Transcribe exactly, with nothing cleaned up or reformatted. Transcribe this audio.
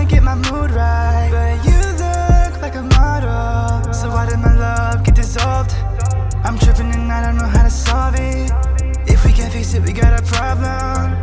to get my mood right, but you look like a model. So why did my love get dissolved? I'm tripping and I don't know how to solve it. If we can't fix it, we got a problem.